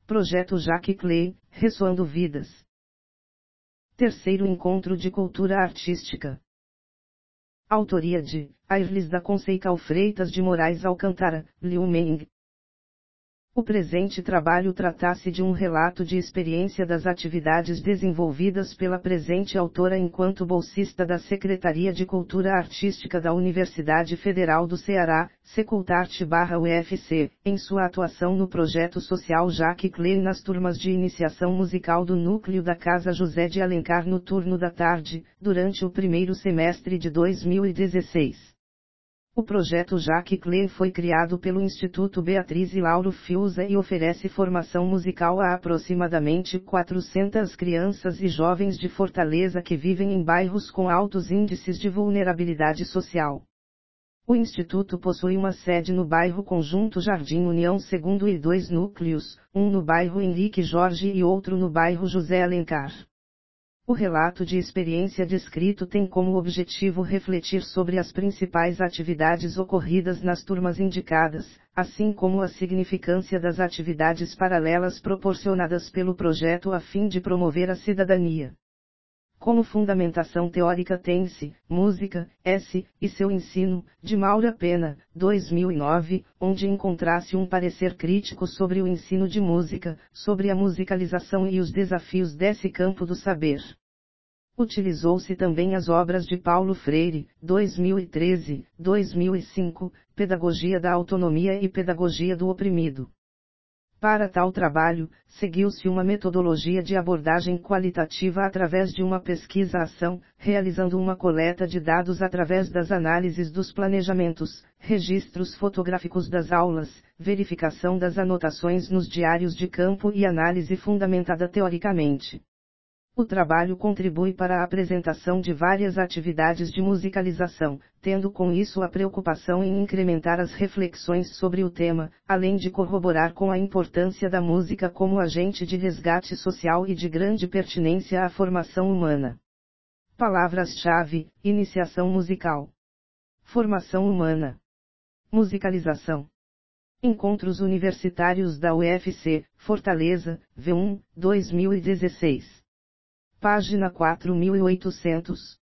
Projeto Jaque Clay, Ressoando Vidas. Terceiro Encontro de Cultura Artística. Autoria de Airlis da Conceição Freitas de Moraes Alcântara, Liu Meng. O presente trabalho trata-se de um relato de experiência das atividades desenvolvidas pela presente autora enquanto bolsista da Secretaria de Cultura Artística da Universidade Federal do Ceará, Secultarte/UFC, em sua atuação no projeto social Jaque Clay nas turmas de iniciação musical do núcleo da Casa José de Alencar no turno da tarde, durante o primeiro semestre de 2016. O projeto Jaque Clay foi criado pelo Instituto Beatriz e Lauro Fiuza e oferece formação musical a aproximadamente 400 crianças e jovens de Fortaleza que vivem em bairros com altos índices de vulnerabilidade social. O Instituto possui uma sede no bairro Conjunto Jardim União II e 2 núcleos, um no bairro Henrique Jorge e outro no bairro José Alencar. O relato de experiência descrito tem como objetivo refletir sobre as principais atividades ocorridas nas turmas indicadas, assim como a significância das atividades paralelas proporcionadas pelo projeto a fim de promover a cidadania. Como fundamentação teórica tem-se, Música, S. e seu ensino, de Maura Pena, 2009, onde encontrasse um parecer crítico sobre o ensino de música, sobre a musicalização e os desafios desse campo do saber. Utilizou-se também as obras de Paulo Freire, 2013, 2005, Pedagogia da Autonomia e Pedagogia do Oprimido. Para tal trabalho, seguiu-se uma metodologia de abordagem qualitativa através de uma pesquisa-ação, realizando uma coleta de dados através das análises dos planejamentos, registros fotográficos das aulas, verificação das anotações nos diários de campo e análise fundamentada teoricamente. O trabalho contribui para a apresentação de várias atividades de musicalização, tendo com isso a preocupação em incrementar as reflexões sobre o tema, além de corroborar com a importância da música como agente de resgate social e de grande pertinência à formação humana. Palavras-chave: iniciação musical, formação humana, musicalização. Encontros Universitários da UFC, Fortaleza, V1, 2016. Página 4800.